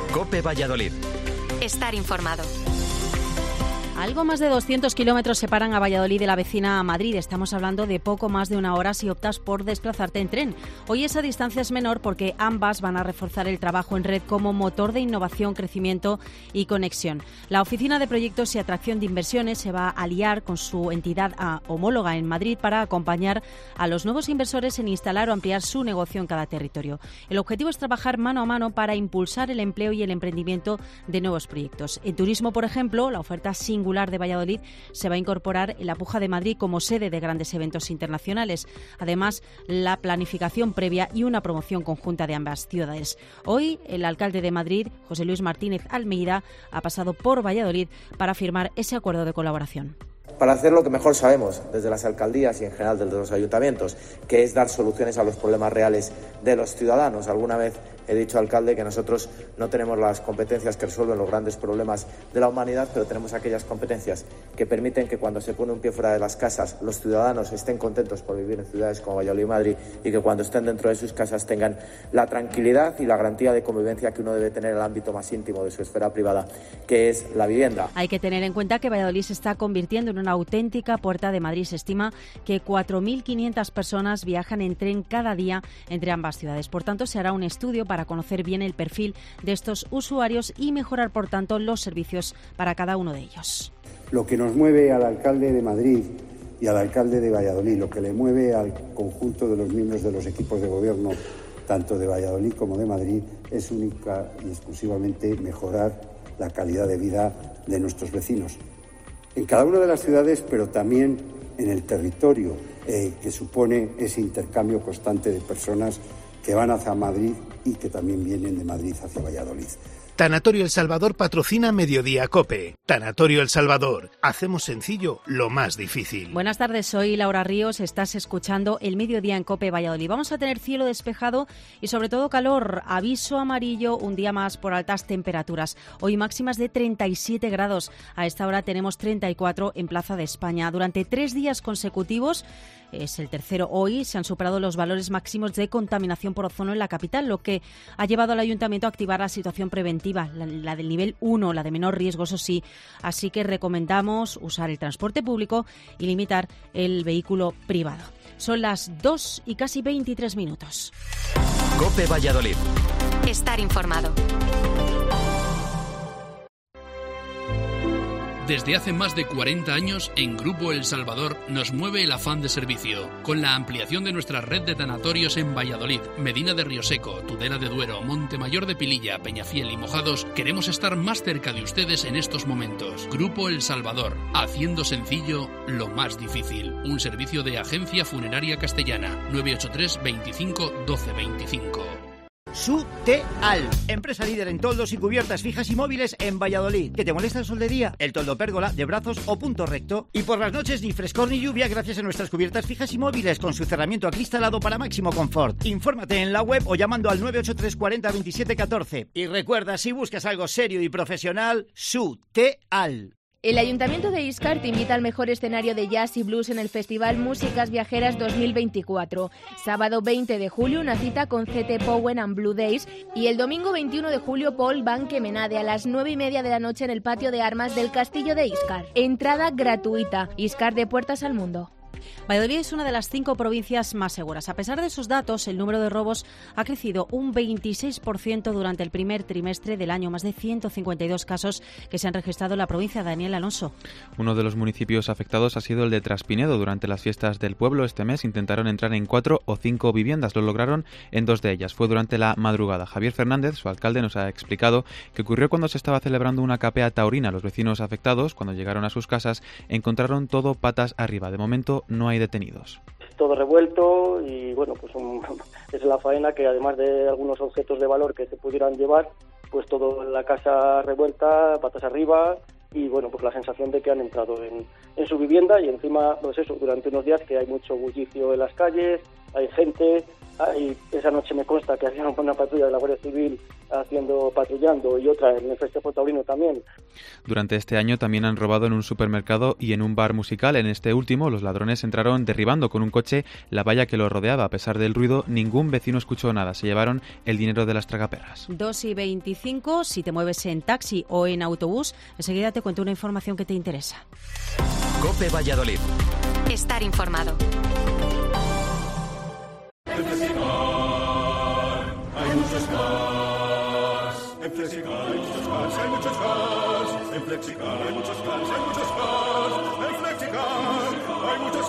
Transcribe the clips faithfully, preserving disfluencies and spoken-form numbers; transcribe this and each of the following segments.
COPE Valladolid. Estar informado. Algo más de doscientos kilómetros separan a Valladolid de la vecina Madrid. Estamos hablando de poco más de una hora si optas por desplazarte en tren. Hoy esa distancia es menor porque ambas van a reforzar el trabajo en red como motor de innovación, crecimiento y conexión. La Oficina de Proyectos y Atracción de Inversiones se va a aliar con su entidad homóloga en Madrid para acompañar a los nuevos inversores en instalar o ampliar su negocio en cada territorio. El objetivo es trabajar mano a mano para impulsar el empleo y el emprendimiento de nuevos proyectos. En turismo, por ejemplo, la oferta singular de Valladolid se va a incorporar en la Puja de Madrid como sede de grandes eventos internacionales. Además, la planificación previa y una promoción conjunta de ambas ciudades. Hoy, el alcalde de Madrid, José Luis Martínez Almeida, ha pasado por Valladolid para firmar ese acuerdo de colaboración. Para hacer lo que mejor sabemos desde las alcaldías y en general desde los ayuntamientos, que es dar soluciones a los problemas reales de los ciudadanos. Alguna vez he dicho, alcalde, que nosotros no tenemos las competencias que resuelven los grandes problemas de la humanidad, pero tenemos aquellas competencias que permiten que cuando se pone un pie fuera de las casas los ciudadanos estén contentos por vivir en ciudades como Valladolid y Madrid, y que cuando estén dentro de sus casas tengan la tranquilidad y la garantía de convivencia que uno debe tener en el ámbito más íntimo de su esfera privada, que es la vivienda. Hay que tener en cuenta que Valladolid se está convirtiendo en una auténtica puerta de Madrid. Se estima que cuatro mil quinientas personas viajan en tren cada día entre ambas ciudades. Por tanto, se hará un estudio para conocer bien el perfil de estos usuarios y mejorar, por tanto, los servicios para cada uno de ellos. Lo que nos mueve al alcalde de Madrid y al alcalde de Valladolid, lo que le mueve al conjunto de los miembros de los equipos de gobierno, tanto de Valladolid como de Madrid, es única y exclusivamente mejorar la calidad de vida de nuestros vecinos. En cada una de las ciudades, pero también en el territorio eh, que supone ese intercambio constante de personas que van hacia Madrid y que también vienen de Madrid hacia Valladolid. Tanatorio El Salvador patrocina Mediodía COPE. Tanatorio El Salvador. Hacemos sencillo lo más difícil. Buenas tardes, soy Laura Ríos. Estás escuchando el Mediodía en COPE Valladolid. Vamos a tener cielo despejado y sobre todo calor. Aviso amarillo, un día más por altas temperaturas. Hoy máximas de treinta y siete grados. A esta hora tenemos treinta y cuatro en Plaza de España. Durante tres días consecutivos, es el tercero hoy, se han superado los valores máximos de contaminación por ozono en la capital, lo que ha llevado al Ayuntamiento a activar la situación preventiva, la, la del nivel uno, la de menor riesgo, eso sí. Así que recomendamos usar el transporte público y limitar el vehículo privado. Son las dos y casi veintitrés minutos. COPE Valladolid. Estar informado. Desde hace más de cuarenta años, en Grupo El Salvador nos mueve el afán de servicio. Con la ampliación de nuestra red de tanatorios en Valladolid, Medina de Rioseco, Tudela de Duero, Montemayor de Pililla, Peñafiel y Mojados, queremos estar más cerca de ustedes en estos momentos. Grupo El Salvador, haciendo sencillo lo más difícil. Un servicio de Agencia Funeraria Castellana. nueve ocho tres, veinticinco, doce veinticinco. Suteal, empresa líder en toldos y cubiertas fijas y móviles en Valladolid. ¿Que te molesta el sol de día? El toldo pérgola, de brazos o punto recto. Y por las noches ni frescor ni lluvia gracias a nuestras cubiertas fijas y móviles con su cerramiento acristalado para máximo confort. Infórmate en la web o llamando al nueve ocho tres cuarenta veintisiete catorce. Y recuerda, si buscas algo serio y profesional, Suteal. El Ayuntamiento de Íscar te invita al mejor escenario de jazz y blues en el Festival Músicas Viajeras dos mil veinticuatro. Sábado veinte de julio, una cita con C T Powen and Blue Days, y el domingo veintiuno de julio, Paul Van Kemenade a las nueve y media de la noche en el patio de armas del Castillo de Íscar. Entrada gratuita. Íscar, de puertas al mundo. Valladolid es una de las cinco provincias más seguras. A pesar de esos datos, el número de robos ha crecido un veintiséis por ciento durante el primer trimestre del año, más de ciento cincuenta y dos casos que se han registrado en la provincia. Daniel Alonso. Uno de los municipios afectados ha sido el de Traspinedo. Durante las fiestas del pueblo este mes intentaron entrar en cuatro o cinco viviendas. Lo lograron en dos de ellas. Fue durante la madrugada. Javier Fernández, su alcalde, nos ha explicado que ocurrió cuando se estaba celebrando una capea taurina. Los vecinos afectados, cuando llegaron a sus casas, encontraron todo patas arriba. De momento no hay detenidos. Todo revuelto y bueno, pues un, es la faena que además de algunos objetos de valor que se pudieran llevar, pues todo en la casa revuelta, patas arriba, y bueno, pues la sensación de que han entrado en, en su vivienda y encima, pues eso, durante unos días que hay mucho bullicio en las calles, hay gente. Hay, esa noche me consta que había una patrulla de la Guardia Civil haciendo patrullando y otra en el Festejo Taurino también. Durante este año también han robado en un supermercado y en un bar musical. En este último, los ladrones entraron derribando con un coche la valla que lo rodeaba. A pesar del ruido, ningún vecino escuchó nada. Se llevaron el dinero de las tragaperras. dos y veinticinco, si te mueves en taxi o en autobús, enseguida te cuento una información que te interesa. COPE Valladolid. Estar informado. En Flexicar hay muchos cars. En Flexicar hay muchos cars, hay muchos cars. En Flexicar hay muchos cars, hay muchos cars. En Flexicar hay muchos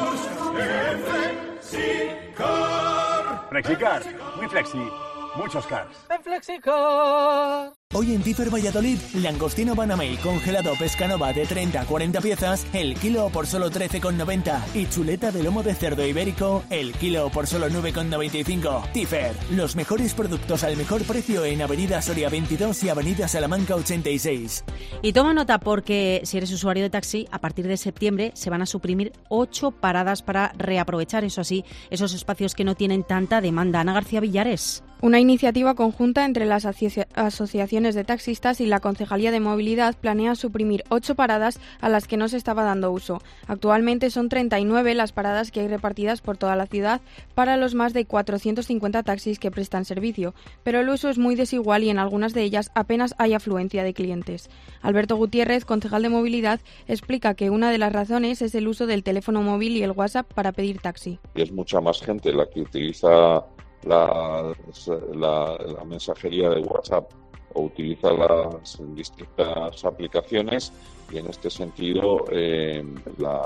cars. En Flexicar. Flexicar, muy flexi, muchos cars. En Flexicar. Hoy en Tifer Valladolid, langostino Banamey congelado Pescanova de treinta a cuarenta piezas, el kilo por solo trece con noventa. Y chuleta de lomo de cerdo ibérico, el kilo por solo nueve con noventa y cinco. Tifer, los mejores productos al mejor precio en Avenida Soria veintidós y Avenida Salamanca ochenta y seis. Y toma nota porque si eres usuario de taxi, a partir de septiembre se van a suprimir ocho paradas para reaprovechar, eso así, esos espacios que no tienen tanta demanda. Ana García Villares. Una iniciativa conjunta entre las asocia- asociaciones de taxistas y la Concejalía de Movilidad planea suprimir ocho paradas a las que no se estaba dando uso. Actualmente son treinta y nueve las paradas que hay repartidas por toda la ciudad para los más de cuatrocientos cincuenta taxis que prestan servicio, pero el uso es muy desigual y en algunas de ellas apenas hay afluencia de clientes. Alberto Gutiérrez, concejal de Movilidad, explica que una de las razones es el uso del teléfono móvil y el WhatsApp para pedir taxi. Es mucha más gente la que utiliza La, la, la mensajería de WhatsApp o utiliza las distintas aplicaciones y en este sentido eh, la,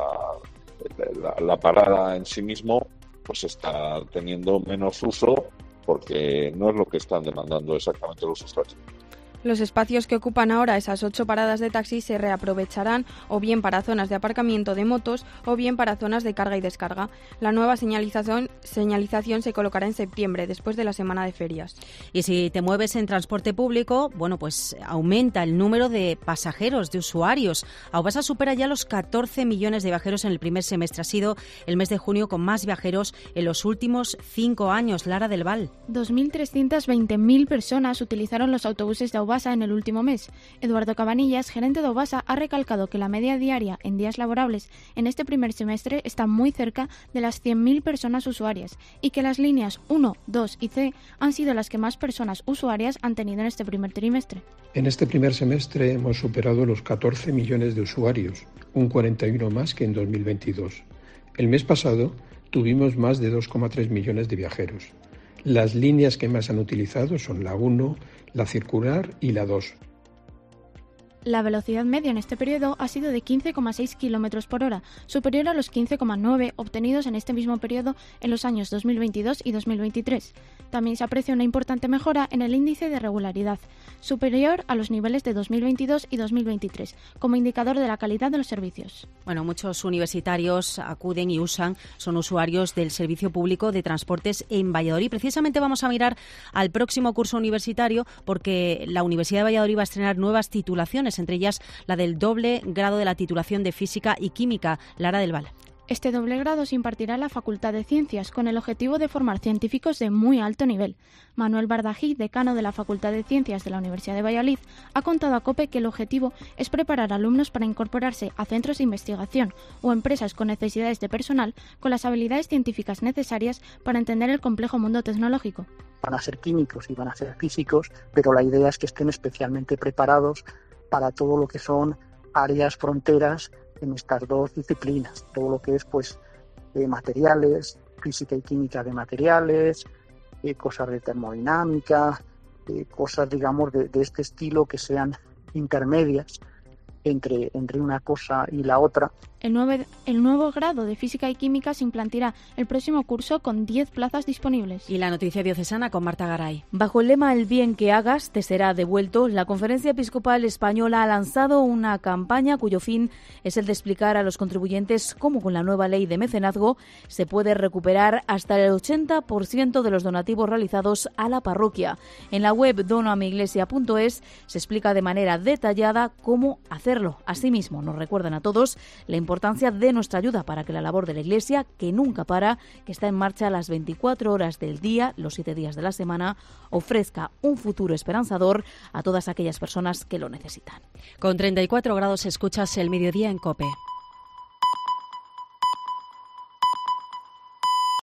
la, la parada en sí mismo pues está teniendo menos uso porque no es lo que están demandando exactamente los usuarios. Los espacios que ocupan ahora esas ocho paradas de taxi se reaprovecharán o bien para zonas de aparcamiento de motos o bien para zonas de carga y descarga. La nueva señalización, señalización se colocará en septiembre, después de la semana de ferias. Y si te mueves en transporte público, bueno, pues aumenta el número de pasajeros, de usuarios. Aubasa supera ya los catorce millones de viajeros en el primer semestre. Ha sido el mes de junio con más viajeros en los últimos cinco años. Lara del Val. dos mil trescientas veinte mil personas utilizaron los autobuses de Aubasa en el último mes. Eduardo Cabanillas, gerente de Aubasa, ha recalcado que la media diaria en días laborables en este primer semestre está muy cerca de las cien mil personas usuarias y que las líneas uno, dos y C han sido las que más personas usuarias han tenido en este primer trimestre. En este primer semestre hemos superado los catorce millones de usuarios, un cuarenta y uno más que en dos mil veintidós. El mes pasado tuvimos más de dos coma tres millones de viajeros. Las líneas que más han utilizado son la uno, la circular y la dos. La velocidad media en este periodo ha sido de quince coma seis kilómetros por hora, superior a los quince coma nueve obtenidos en este mismo periodo en los años dos mil veintidós y dos mil veintitrés. También se aprecia una importante mejora en el índice de regularidad, superior a los niveles de dos mil veintidós y dos mil veintitrés, como indicador de la calidad de los servicios. Bueno, muchos universitarios acuden y usan, son usuarios del Servicio Público de Transportes en Valladolid. Precisamente vamos a mirar al próximo curso universitario porque la Universidad de Valladolid va a estrenar nuevas titulaciones, entre ellas la del doble grado de la titulación de Física y Química. Lara del Val. Este doble grado se impartirá en la Facultad de Ciencias con el objetivo de formar científicos de muy alto nivel. Manuel Bardají, decano de la Facultad de Ciencias de la Universidad de Valladolid, ha contado a COPE que el objetivo es preparar alumnos para incorporarse a centros de investigación o empresas con necesidades de personal con las habilidades científicas necesarias para entender el complejo mundo tecnológico. Van a ser químicos y van a ser físicos, pero la idea es que estén especialmente preparados para todo lo que son áreas fronteras en estas dos disciplinas, todo lo que es pues eh, materiales, física y química de materiales, eh, cosas de termodinámica, eh, cosas digamos de, de este estilo que sean intermedias entre, entre una cosa y la otra. El nuevo, el nuevo grado de Física y Química se implantará el próximo curso con diez plazas disponibles. Y la noticia diocesana con Marta Garay. Bajo el lema "El bien que hagas te será devuelto", la Conferencia Episcopal Española ha lanzado una campaña cuyo fin es el de explicar a los contribuyentes cómo con la nueva ley de mecenazgo se puede recuperar hasta el ochenta por ciento de los donativos realizados a la parroquia. En la web donoamiglesia punto es se explica de manera detallada cómo hacerlo. Asimismo, nos recuerdan a todos la importancia importancia de nuestra ayuda para que la labor de la Iglesia, que nunca para, que está en marcha las veinticuatro horas del día, los siete días de la semana, ofrezca un futuro esperanzador a todas aquellas personas que lo necesitan. Con treinta y cuatro grados escuchas El Mediodía en COPE.